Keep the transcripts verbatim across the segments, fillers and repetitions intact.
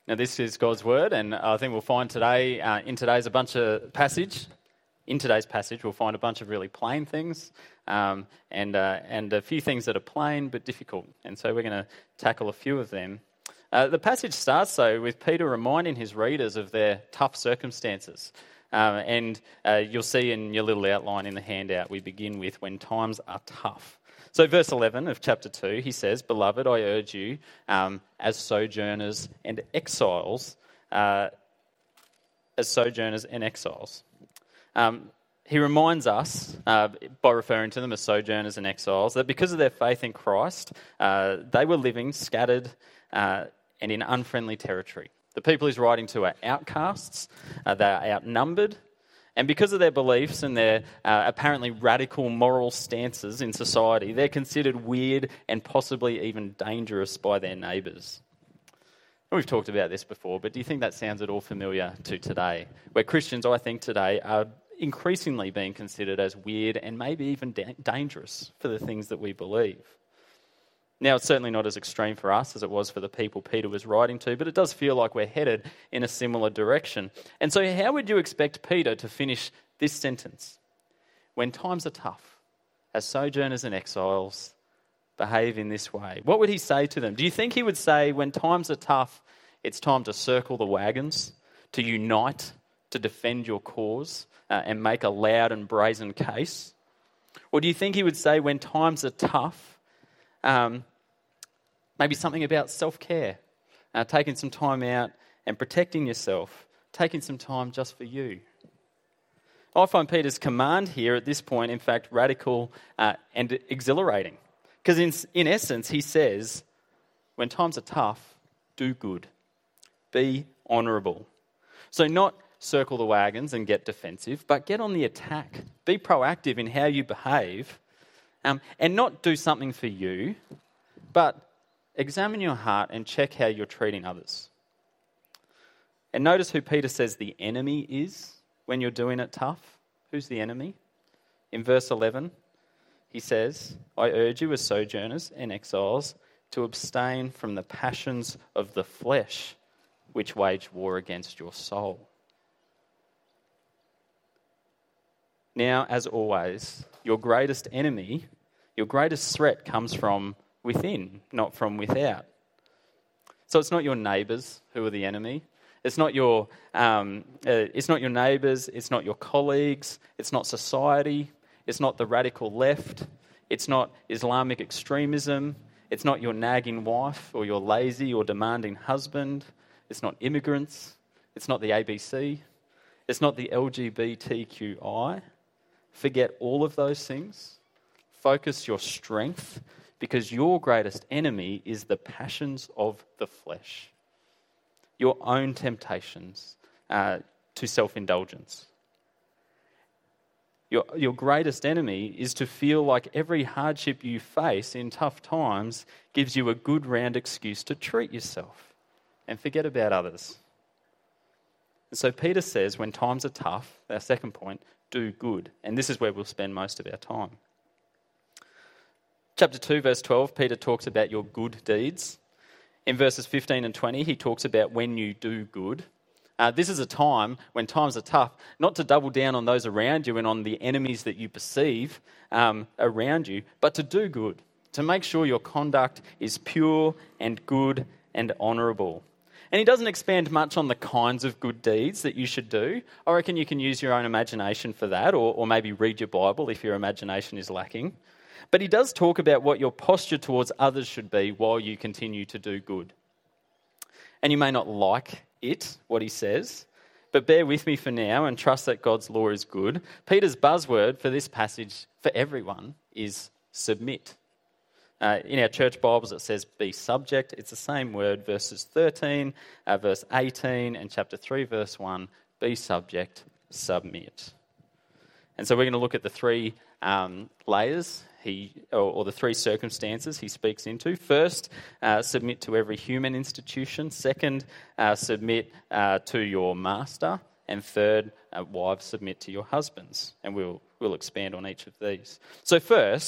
Now, this is God's word, and I think we'll find today, uh, in today's a bunch of passage, in today's passage, we'll find a bunch of really plain things, um, and uh, and a few things that are plain but difficult. And so we're going to tackle a few of them. Uh, the passage starts, though, with Peter reminding his readers of their tough circumstances. Um, and uh, you'll see in your little outline in the handout, we begin with when times are tough. So verse eleven of chapter two, he says, "Beloved, I urge you, um, as sojourners and exiles, uh, as sojourners and exiles." Um, he reminds us, uh, by referring to them as sojourners and exiles, that because of their faith in Christ, uh, they were living scattered uh, and in unfriendly territory. The people he's writing to are outcasts, uh, they are outnumbered, and because of their beliefs and their uh, apparently radical moral stances in society, they're considered weird and possibly even dangerous by their neighbours. And we've talked about this before, but do you think that sounds at all familiar to today? Where Christians, I think, today are increasingly being considered as weird and maybe even da- dangerous for the things that we believe. Now, it's certainly not as extreme for us as it was for the people Peter was writing to, but it does feel like we're headed in a similar direction. And so how would you expect Peter to finish this sentence? When times are tough, as sojourners and exiles, behave in this way. What would he say to them? Do you think he would say, when times are tough, it's time to circle the wagons, to unite, to defend your cause, uh, and make a loud and brazen case? Or do you think he would say, when times are tough, Um, maybe something about self-care, uh, taking some time out and protecting yourself, taking some time just for you? I find Peter's command here at this point, in fact, radical uh, and exhilarating. Because in, in essence, he says, when times are tough, do good. Be honourable. So not circle the wagons and get defensive, but get on the attack. Be proactive in how you behave. Um, and not do something for you, but examine your heart and check how you're treating others. And notice who Peter says the enemy is when you're doing it tough. Who's the enemy? In verse eleven, he says, "I urge you as sojourners and exiles to abstain from the passions of the flesh, which wage war against your soul." Now, as always, your greatest enemy, your greatest threat comes from within, not from without. So it's not your neighbours who are the enemy. It's not your, um, uh, it's not your neighbours. It's not your colleagues. It's not society. It's not the radical left. It's not Islamic extremism. It's not your nagging wife or your lazy or demanding husband. It's not immigrants. It's not the A B C. It's not the L G B T Q I. Forget all of those things. Focus your strength, because your greatest enemy is the passions of the flesh, your own temptations uh, to self-indulgence. Your, your greatest enemy is to feel like every hardship you face in tough times gives you a good round excuse to treat yourself and forget about others. And so Peter says, when times are tough, our second point, do good. And this is where we'll spend most of our time. Chapter two, verse twelve, Peter talks about your good deeds. In verses fifteen and twenty, he talks about when you do good. Uh, this is a time when times are tough, not to double down on those around you and on the enemies that you perceive um, around you, but to do good, to make sure your conduct is pure and good and honourable. And he doesn't expand much on the kinds of good deeds that you should do. I reckon you can use your own imagination for that, or, or maybe read your Bible if your imagination is lacking. But he does talk about what your posture towards others should be while you continue to do good. And you may not like it, what he says, but bear with me for now and trust that God's law is good. Peter's buzzword for this passage for everyone is submit. Uh, in our church Bibles it says be subject. It's the same word, verses thirteen, uh, verse eighteen, and chapter three, verse one. Be subject, submit. And so we're going to look at the three um, layers he, or, or the three circumstances he speaks into. First, uh, submit to every human institution. Second, uh, submit uh, to your master. And third, uh, wives, submit to your husbands. And we'll we'll expand on each of these. So first,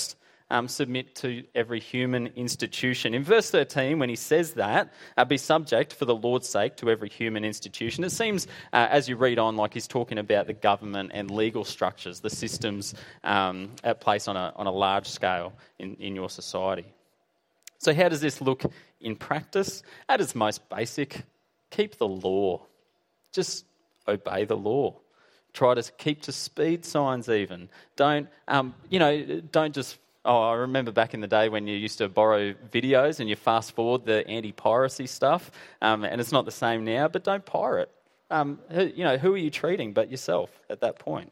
um, submit to every human institution. In verse thirteen, when he says that, uh, be subject for the Lord's sake to every human institution, it seems, uh, as you read on, like he's talking about the government and legal structures, the systems um, at place on a, on a large scale in, in your society. So how does this look in practice? At its most basic, keep the law. Just obey the law. Try to keep to speed signs even. Don't, um, you know, don't just... Oh, I remember back in the day when you used to borrow videos and you fast forward the anti-piracy stuff, um, and it's not the same now, but don't pirate. Um, you know, who are you treating but yourself at that point?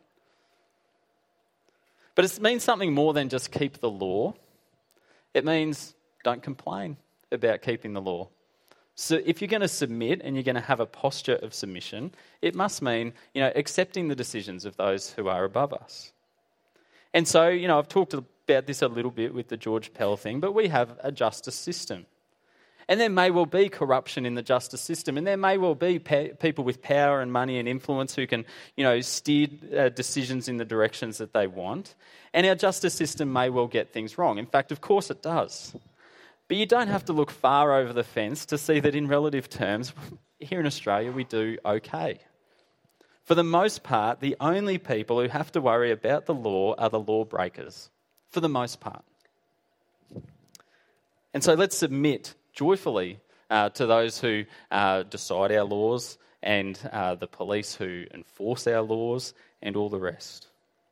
But it means something more than just keep the law. It means don't complain about keeping the law. So if you're going to submit and you're going to have a posture of submission, it must mean, you know, accepting the decisions of those who are above us. And so, you know, I've talked about this a little bit with the George Pell thing, but we have a justice system. And there may well be corruption in the justice system, and there may well be pe- people with power and money and influence who can, you know, steer uh, decisions in the directions that they want. And our justice system may well get things wrong. In fact, of course it does. But you don't have to look far over the fence to see that in relative terms, here in Australia, we do okay. For the most part, the only people who have to worry about the law are the lawbreakers, for the most part. And so let's submit joyfully uh, to those who uh, decide our laws and uh, the police who enforce our laws and all the rest.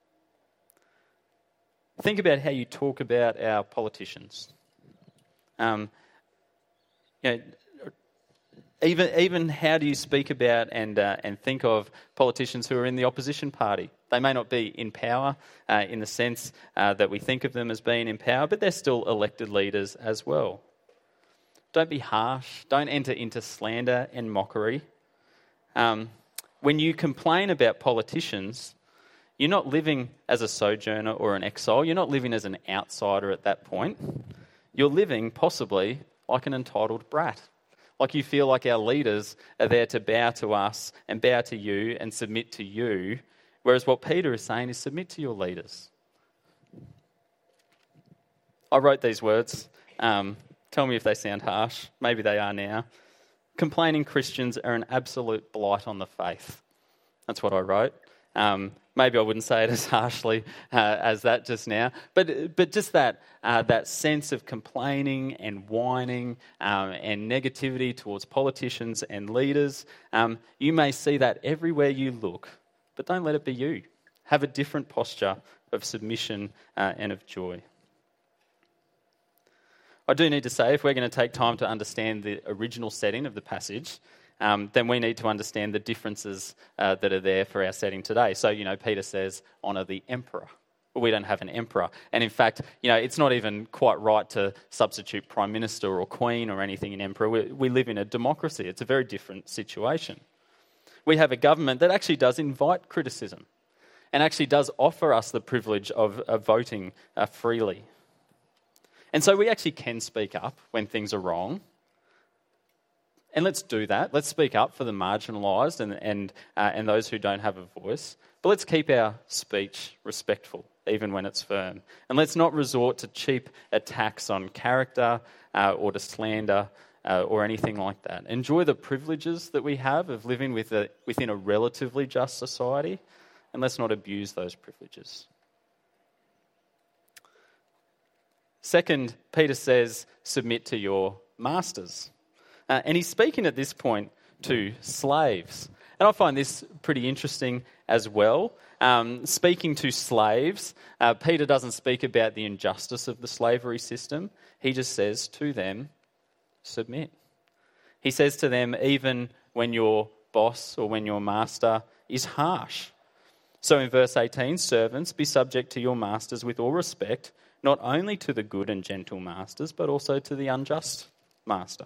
Think about how you talk about our politicians. Um, you know, even even how do you speak about and uh, and think of politicians who are in the opposition party? They may not be in power uh, in the sense uh, that we think of them as being in power, but they're still elected leaders as well. Don't be harsh. Don't enter into slander and mockery. Um, when you complain about politicians, you're not living as a sojourner or an exile. You're not living as an outsider at that point. You're living possibly like an entitled brat. Like you feel like our leaders are there to bow to us and bow to you and submit to you, whereas what Peter is saying is submit to your leaders. I wrote these words. Um, tell me if they sound harsh. Maybe they are now. Complaining Christians are an absolute blight on the faith. That's what I wrote. Um, maybe I wouldn't say it as harshly uh, as that just now, but but just that uh, that sense of complaining and whining um, and negativity towards politicians and leaders, um, you may see that everywhere you look, but don't let it be you. Have a different posture of submission uh, and of joy. I do need to say, if we're going to take time to understand the original setting of the passage, Um, then we need to understand the differences uh, that are there for our setting today. So, you know, Peter says, honour the emperor. Well, we don't have an emperor. And in fact, you know, it's not even quite right to substitute prime minister or queen or anything in emperor. We, we live in a democracy. It's a very different situation. We have a government that actually does invite criticism and actually does offer us the privilege of, of voting uh, freely. And so we actually can speak up when things are wrong. And let's do that. Let's speak up for the marginalised and and uh, and those who don't have a voice. But let's keep our speech respectful, even when it's firm. And let's not resort to cheap attacks on character uh, or to slander uh, or anything like that. Enjoy the privileges that we have of living with a, within a relatively just society, and let's not abuse those privileges. Second, Peter says, submit to your masters. Uh, and he's speaking at this point to slaves. And I find this pretty interesting as well. Um, speaking to slaves, uh, Peter doesn't speak about the injustice of the slavery system. He just says to them, submit. He says to them, even when your boss or when your master is harsh. So in verse eighteen, servants, be subject to your masters with all respect, not only to the good and gentle masters, but also to the unjust master.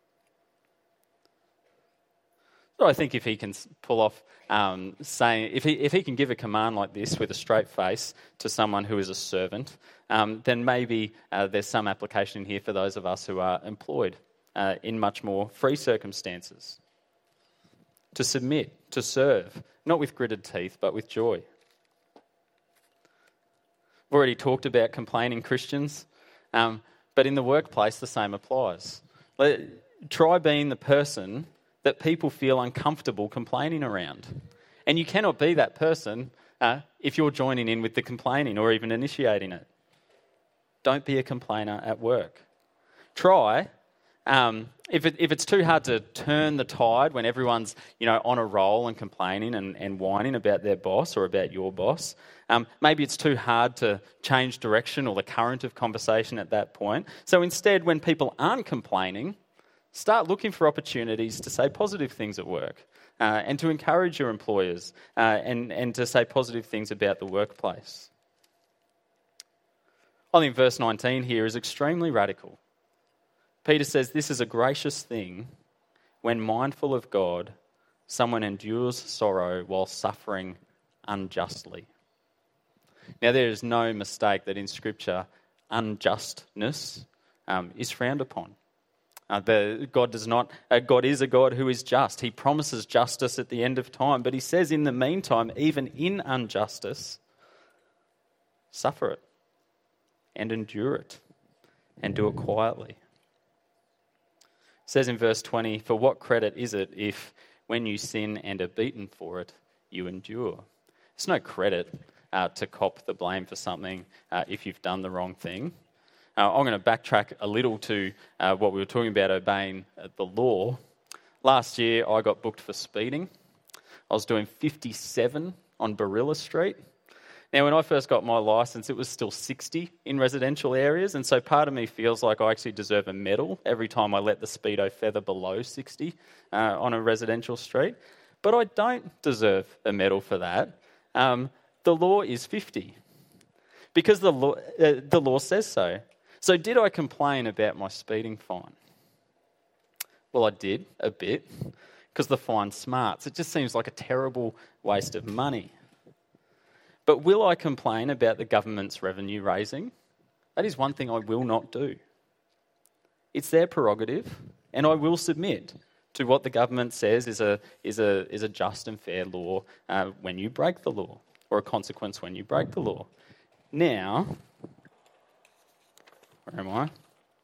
So I think if he can pull off um, saying, if he if he can give a command like this with a straight face to someone who is a servant, um, then maybe uh, there's some application here for those of us who are employed uh, in much more free circumstances. To submit, to serve, not with gritted teeth, but with joy. We've already talked about complaining Christians, um, but in the workplace, the same applies. Let, try being the person that people feel uncomfortable complaining around. And you cannot be that person uh, if you're joining in with the complaining or even initiating it. Don't be a complainer at work. Try, um, if, it, if it's too hard to turn the tide when everyone's, you know, on a roll and complaining and, and whining about their boss or about your boss, um, maybe it's too hard to change direction or the current of conversation at that point. So instead, when people aren't complaining, start looking for opportunities to say positive things at work uh, and to encourage your employers uh, and, and to say positive things about the workplace. I think verse nineteen here is extremely radical. Peter says this is a gracious thing when mindful of God, someone endures sorrow while suffering unjustly. Now there is no mistake that in Scripture unjustness um, is frowned upon. Uh, the, God does not. Uh, God is a God who is just. He promises justice at the end of time, but he says in the meantime, even in injustice, suffer it and endure it and do it quietly. It says in verse twenty, for what credit is it if when you sin and are beaten for it, you endure? It's no credit uh, to cop the blame for something uh, if you've done the wrong thing. Uh, I'm going to backtrack a little to uh, what we were talking about, obeying uh, the law. Last year, I got booked for speeding. I was doing fifty-seven on Barilla Street. Now, when I first got my licence, it was still sixty in residential areas, and so part of me feels like I actually deserve a medal every time I let the speedo feather below sixty uh, on a residential street. But I don't deserve a medal for that. Um, the law is fifty, because the law, uh, the law says so. So did I complain about my speeding fine? Well, I did, a bit, because the fine smarts. It just seems like a terrible waste of money. But will I complain about the government's revenue raising? That is one thing I will not do. It's their prerogative, and I will submit to what the government says is a is a is a just and fair law uh, when you break the law, or a consequence when you break the law. Now, where am I?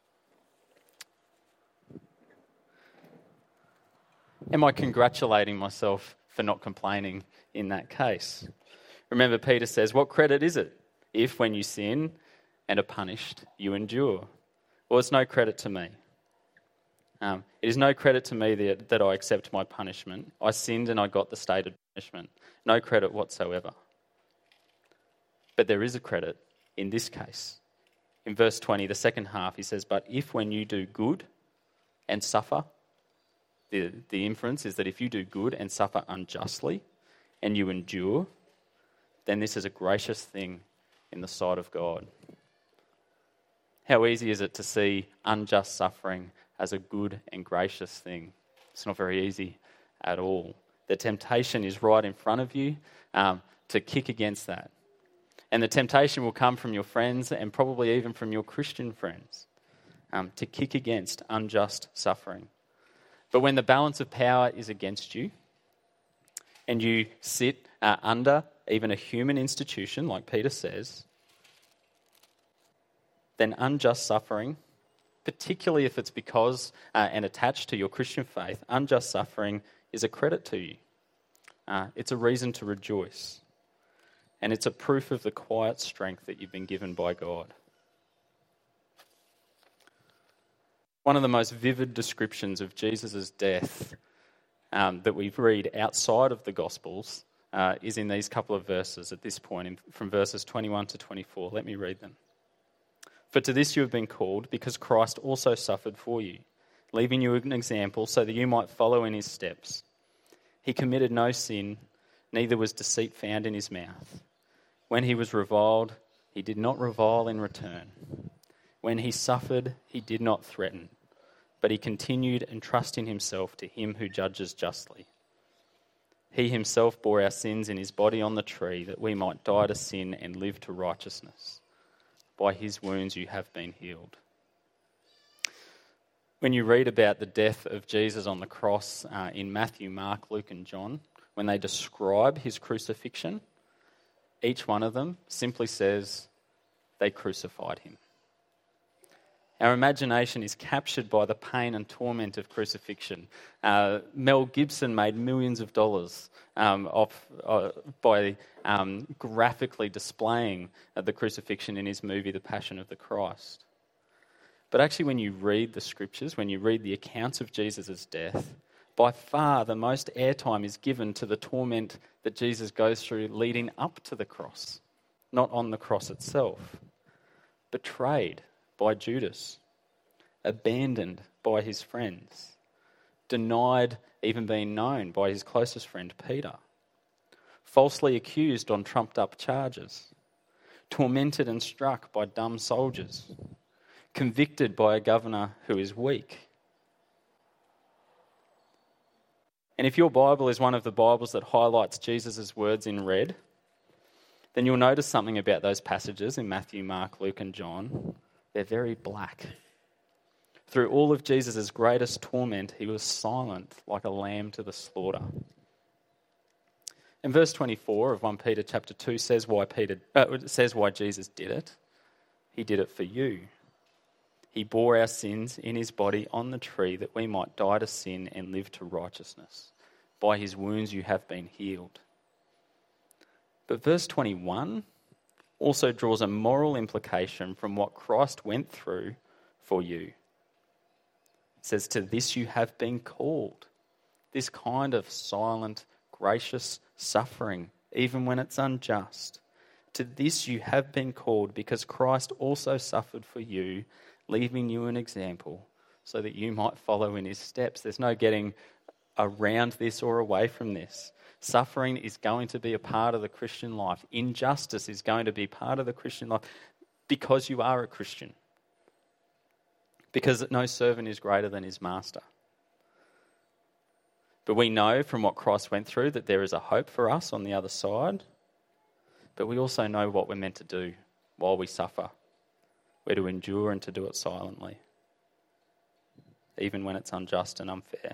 Am I congratulating myself for not complaining in that case? Remember, Peter says, what credit is it if when you sin and are punished, you endure? Well, it's no credit to me. Um, it is no credit to me that, that I accept my punishment. I sinned and I got the stated punishment. No credit whatsoever. But there is a credit in this case. In verse twenty, the second half, he says, but if when you do good and suffer, the, the inference is that if you do good and suffer unjustly and you endure, then this is a gracious thing in the sight of God. How easy is it to see unjust suffering as a good and gracious thing? It's not very easy at all. The temptation is right in front of you um, to kick against that. And the temptation will come from your friends and probably even from your Christian friends um, to kick against unjust suffering. But when the balance of power is against you and you sit uh, under even a human institution, like Peter says, then unjust suffering, particularly if it's because uh, and attached to your Christian faith, unjust suffering is a credit to you. Uh, it's a reason to rejoice. And it's a proof of the quiet strength that you've been given by God. One of the most vivid descriptions of Jesus' death um, that we read outside of the Gospels uh, is in these couple of verses at this point, in, from verses twenty-one to twenty-four. Let me read them. For to this you have been called, because Christ also suffered for you, leaving you an example so that you might follow in his steps. He committed no sin, neither was deceit found in his mouth. When he was reviled, he did not revile in return. When he suffered, he did not threaten, but he continued entrusting himself to him who judges justly. He himself bore our sins in his body on the tree, that we might die to sin and live to righteousness. By his wounds you have been healed. When you read about the death of Jesus on the cross uh, in Matthew, Mark, Luke and John, when they describe his crucifixion, each one of them simply says, they crucified him. Our imagination is captured by the pain and torment of crucifixion. Uh, Mel Gibson made millions of dollars um, off, uh, by um, graphically displaying uh, the crucifixion in his movie, The Passion of the Christ. But actually, when you read the scriptures, when you read the accounts of Jesus' death, by far the most airtime is given to the torment that Jesus goes through leading up to the cross, not on the cross itself. Betrayed by Judas, abandoned by his friends, denied even being known by his closest friend Peter, falsely accused on trumped-up charges, tormented and struck by dumb soldiers, convicted by a governor who is weak. And if your Bible is one of the Bibles that highlights Jesus' words in red, then you'll notice something about those passages in Matthew, Mark, Luke and John. They're very black. Through all of Jesus' greatest torment, he was silent like a lamb to the slaughter. And verse twenty-four of First Peter chapter two says why Peter uh, says why Jesus did it. He did it for you. He bore our sins in his body on the tree that we might die to sin and live to righteousness. By his wounds you have been healed. But verse twenty-one also draws a moral implication from what Christ went through for you. It says, to this you have been called. This kind of silent, gracious suffering, even when it's unjust. To this you have been called because Christ also suffered for you, leaving you an example so that you might follow in his steps. There's no getting around this or away from this. Suffering is going to be a part of the Christian life. Injustice is going to be part of the Christian life because you are a Christian. Because no servant is greater than his master. But we know from what Christ went through that there is a hope for us on the other side. But we also know what we're meant to do while we suffer. We're to endure and to do it silently, even when it's unjust and unfair.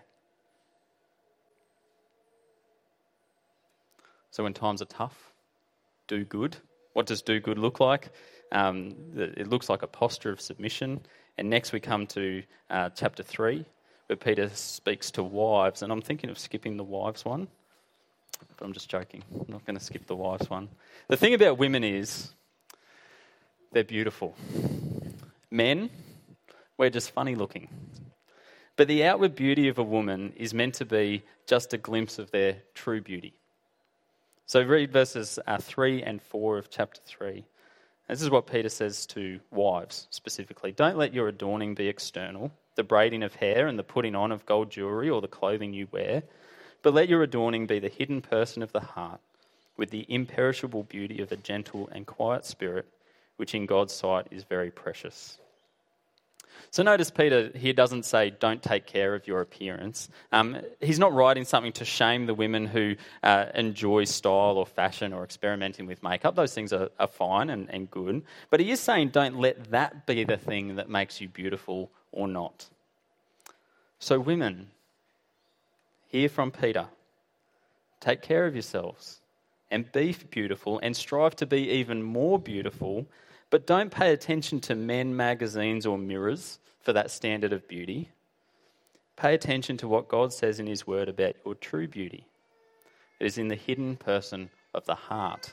So when times are tough, do good. What does do good look like? Um, it looks like a posture of submission. And next we come to uh, chapter three, where Peter speaks to wives. And I'm thinking of skipping the wives one, but I'm just joking. I'm not going to skip the wives one. The thing about women is they're beautiful. Men, we're just funny looking. But the outward beauty of a woman is meant to be just a glimpse of their true beauty. So read verses uh, three and four of chapter three. This is what Peter says to wives specifically. Don't let your adorning be external, the braiding of hair and the putting on of gold jewellery or the clothing you wear, but let your adorning be the hidden person of the heart, with the imperishable beauty of a gentle and quiet spirit, which in God's sight is very precious. So notice Peter here doesn't say, don't take care of your appearance. Um, he's not writing something to shame the women who uh, enjoy style or fashion or experimenting with makeup. Those things are, are fine and, and good. But he is saying, don't let that be the thing that makes you beautiful or not. So women, hear from Peter. Take care of yourselves and be beautiful and strive to be even more beautiful. But don't pay attention to men, magazines or mirrors for that standard of beauty. Pay attention to what God says in his word about your true beauty. It is in the hidden person of the heart.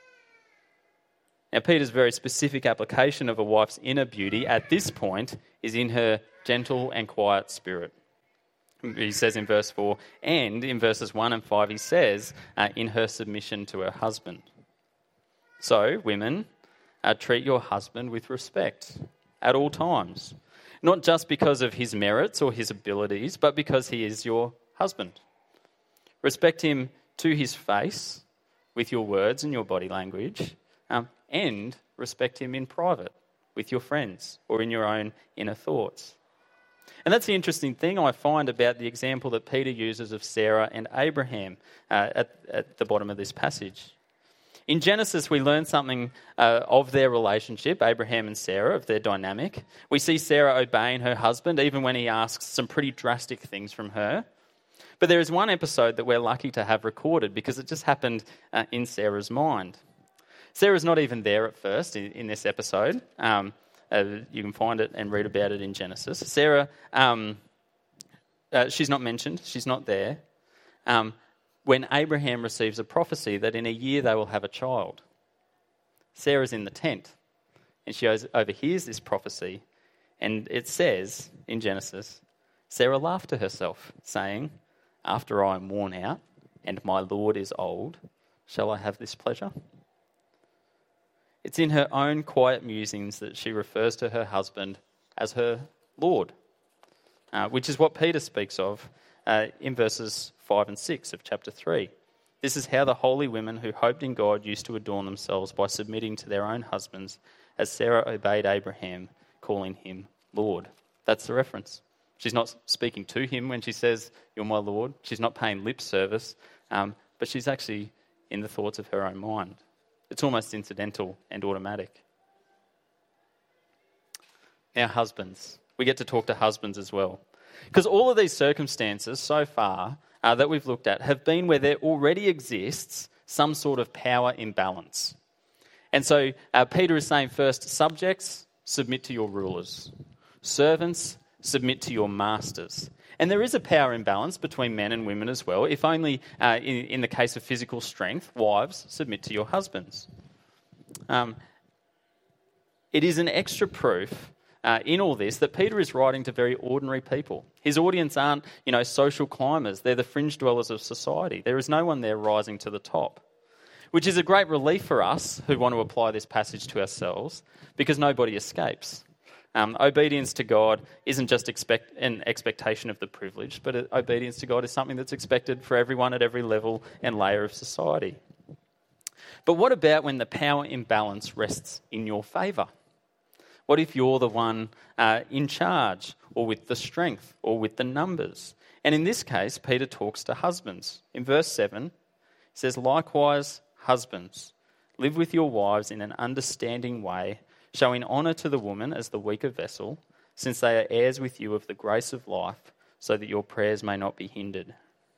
Now, Peter's very specific application of a wife's inner beauty at this point is in her gentle and quiet spirit. He says in verse four, and in verses one and five he says, uh, in her submission to her husband. So, women, Uh, treat your husband with respect at all times, not just because of his merits or his abilities, but because he is your husband. Respect him to his face with your words and your body language, um, and respect him in private with your friends or in your own inner thoughts. And that's the interesting thing I find about the example that Peter uses of Sarah and Abraham uh, at, at the bottom of this passage. In Genesis, we learn something uh, of their relationship, Abraham and Sarah, of their dynamic. We see Sarah obeying her husband even when he asks some pretty drastic things from her. But there is one episode that we're lucky to have recorded because it just happened uh, in Sarah's mind. Sarah's not even there at first in, in this episode. Um, uh, you can find it and read about it in Genesis. Sarah, um, uh, she's not mentioned. She's not there. Um, when Abraham receives a prophecy that in a year they will have a child, Sarah's in the tent and she overhears this prophecy, and it says in Genesis, Sarah laughed to herself, saying, "After I am worn out and my Lord is old, shall I have this pleasure?" It's in her own quiet musings that she refers to her husband as her Lord, uh, which is what Peter speaks of uh, in verses five and six of chapter three. This is how the holy women who hoped in God used to adorn themselves by submitting to their own husbands, as Sarah obeyed Abraham, calling him Lord. That's the reference. She's not speaking to him when she says, "You're my Lord." She's not paying lip service, um, but she's actually in the thoughts of her own mind. It's almost incidental and automatic. Now, husbands. We get to talk to husbands as well. Because all of these circumstances so far uh, that we've looked at have been where there already exists some sort of power imbalance. And so uh, Peter is saying first, subjects, submit to your rulers. Servants, submit to your masters. And there is a power imbalance between men and women as well, if only uh, in, in the case of physical strength, wives, submit to your husbands. Um, it is an extra proof uh, in all this that Peter is writing to very ordinary people. His audience aren't, you know, social climbers. They're the fringe dwellers of society. There is no one there rising to the top, which is a great relief for us who want to apply this passage to ourselves, because nobody escapes. Um, obedience to God isn't just expect, an expectation of the privileged, but obedience to God is something that's expected for everyone at every level and layer of society. But what about when the power imbalance rests in your favour? What if you're the one uh, in charge, or with the strength, or with the numbers? And in this case, Peter talks to husbands. In verse seven, he says, "Likewise, husbands, live with your wives in an understanding way, showing honour to the woman as the weaker vessel, since they are heirs with you of the grace of life, so that your prayers may not be hindered."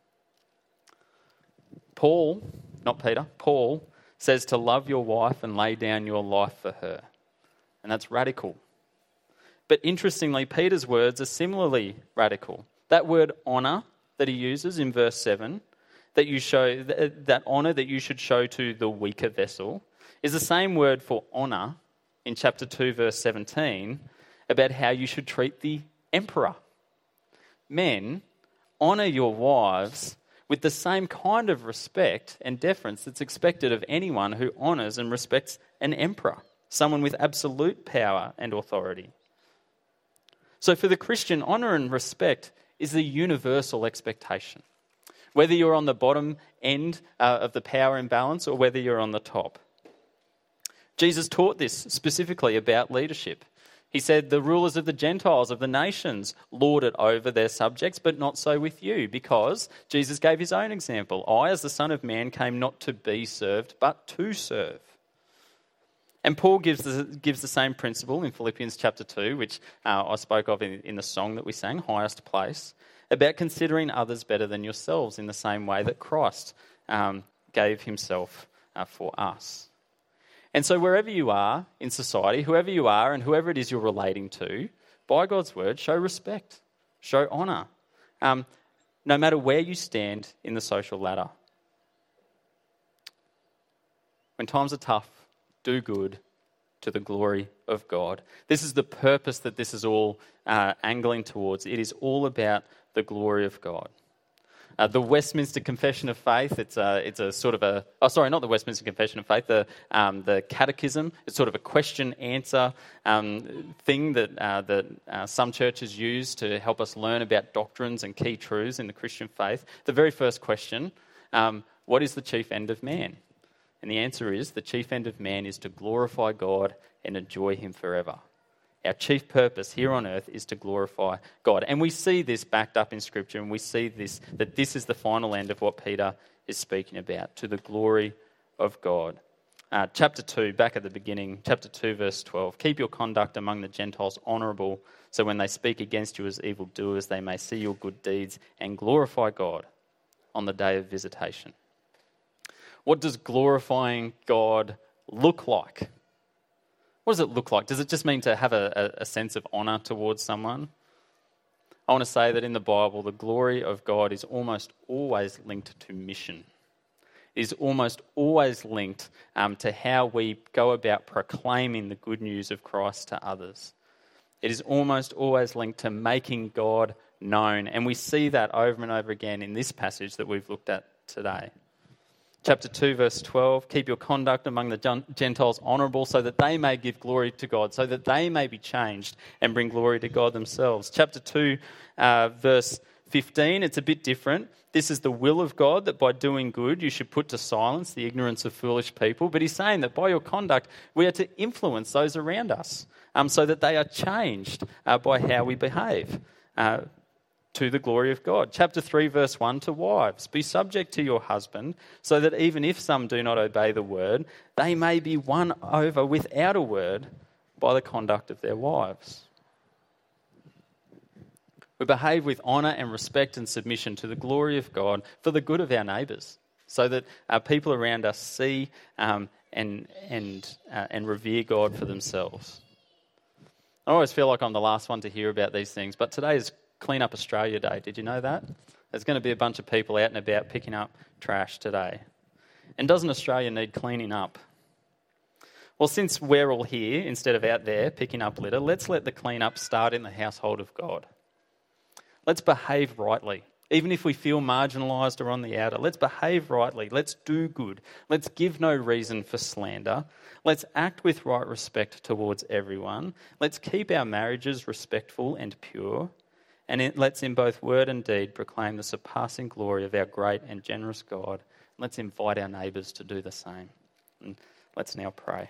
Paul, not Peter, Paul says to love your wife and lay down your life for her. And that's radical. But interestingly, Peter's words are similarly radical. That word honour that he uses in verse seven, that you show that honour that you should show to the weaker vessel, is the same word for honour in chapter two, verse seventeen, about how you should treat the emperor. Men, honour your wives with the same kind of respect and deference that's expected of anyone who honours and respects an emperor, someone with absolute power and authority. So for the Christian, honour and respect is the universal expectation, whether you're on the bottom end uh, of the power imbalance or whether you're on the top. Jesus taught this specifically about leadership. He said, "The rulers of the Gentiles, of the nations, lord it over their subjects, but not so with you," because Jesus gave his own example. "I, as the Son of Man, came not to be served, but to serve." And Paul gives the, gives the same principle in Philippians chapter two, which uh, I spoke of in, in the song that we sang, Highest Place, about considering others better than yourselves in the same way that Christ um, gave himself uh, for us. And so wherever you are in society, whoever you are and whoever it is you're relating to, by God's word, show respect, show honour, um, no matter where you stand in the social ladder. When times are tough, do good to the glory of God. This is the purpose that this is all uh, angling towards. It is all about the glory of God. Uh, the Westminster Confession of Faith, it's a, it's a sort of a, oh sorry, not the Westminster Confession of Faith, the um, the Catechism. It's sort of a question-answer um, thing that, uh, that uh, some churches use to help us learn about doctrines and key truths in the Christian faith. The very first question, um, what is the chief end of man? And the answer is, the chief end of man is to glorify God and enjoy him forever. Our chief purpose here on earth is to glorify God. And we see this backed up in Scripture, and we see this that this is the final end of what Peter is speaking about, to the glory of God. Uh, chapter two, back at the beginning, chapter two, verse twelve. "Keep your conduct among the Gentiles honourable, so when they speak against you as evildoers, they may see your good deeds and glorify God on the day of visitation." What does glorifying God look like? What does it look like? Does it just mean to have a, a, a sense of honour towards someone? I want to say that in the Bible, the glory of God is almost always linked to mission. It is almost always linked um, to how we go about proclaiming the good news of Christ to others. It is almost always linked to making God known. And we see that over and over again in this passage that we've looked at today. Chapter two, verse twelve, keep your conduct among the Gentiles honourable so that they may give glory to God, so that they may be changed and bring glory to God themselves. Chapter two, uh, verse fifteen, it's a bit different. This is the will of God, that by doing good you should put to silence the ignorance of foolish people. But he's saying that by your conduct we are to influence those around us um, so that they are changed uh, by how we behave. Uh, to the glory of God. Chapter three, verse one, to wives. Be subject to your husband, so that even if some do not obey the word, they may be won over without a word by the conduct of their wives. We behave with honour and respect and submission to the glory of God for the good of our neighbours, so that our people around us see um, and, and, uh, and revere God for themselves. I always feel like I'm the last one to hear about these things, but today is Clean Up Australia Day. Did you know that? There's going to be a bunch of people out and about picking up trash today. And doesn't Australia need cleaning up? Well, since we're all here, instead of out there picking up litter, let's let the clean up start in the household of God. Let's behave rightly. Even if we feel marginalised or on the outer, let's behave rightly. Let's do good. Let's give no reason for slander. Let's act with right respect towards everyone. Let's keep our marriages respectful and pure. And it, let's in both word and deed proclaim the surpassing glory of our great and generous God. Let's invite our neighbours to do the same. And let's now pray.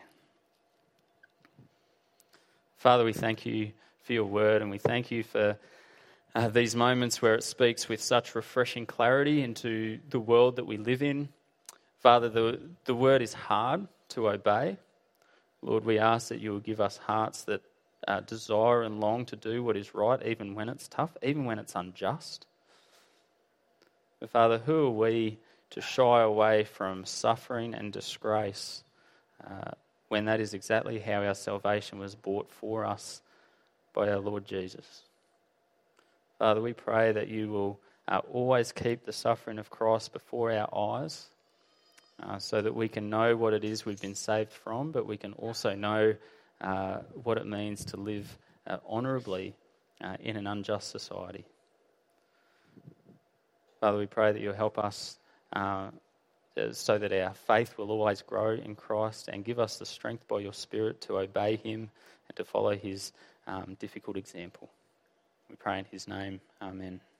Father, we thank you for your word, and we thank you for uh, these moments where it speaks with such refreshing clarity into the world that we live in. Father, the, the word is hard to obey. Lord, we ask that you will give us hearts that Uh, desire and long to do what is right, even when it's tough, even when it's unjust. But Father, who are we to shy away from suffering and disgrace uh, when that is exactly how our salvation was bought for us by our Lord Jesus? Father, we pray that you will uh, always keep the suffering of Christ before our eyes uh, so that we can know what it is we've been saved from, but we can also know Uh, what it means to live uh, honourably uh, in an unjust society. Father, we pray that you'll help us uh, so that our faith will always grow in Christ, and give us the strength by your Spirit to obey him and to follow his um, difficult example. We pray in his name. Amen.